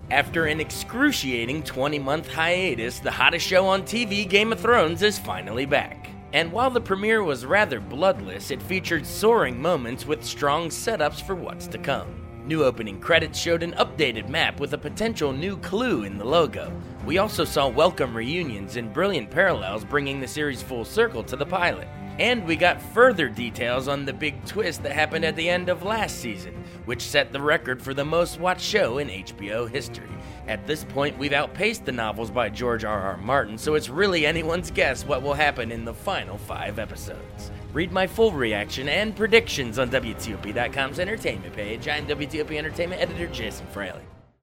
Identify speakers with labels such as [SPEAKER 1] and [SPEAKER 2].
[SPEAKER 1] After an excruciating 20-month hiatus, the hottest show on TV, Game of Thrones, is finally back. And while the premiere was rather bloodless, it featured soaring moments with strong setups for what's to come. New opening credits showed an updated map with a potential new clue in the logo. We also saw welcome reunions and brilliant parallels bringing the series full circle to the pilot. And we got further details on the big twist that happened at the end of last season, which set the record for the most watched show in HBO history. At this point, we've outpaced the novels by George R.R. Martin, so it's really anyone's guess what will happen in the final 5 episodes. Read my full reaction and predictions on WTOP.com's entertainment page. I'm WTOP Entertainment Editor Jason Fraley.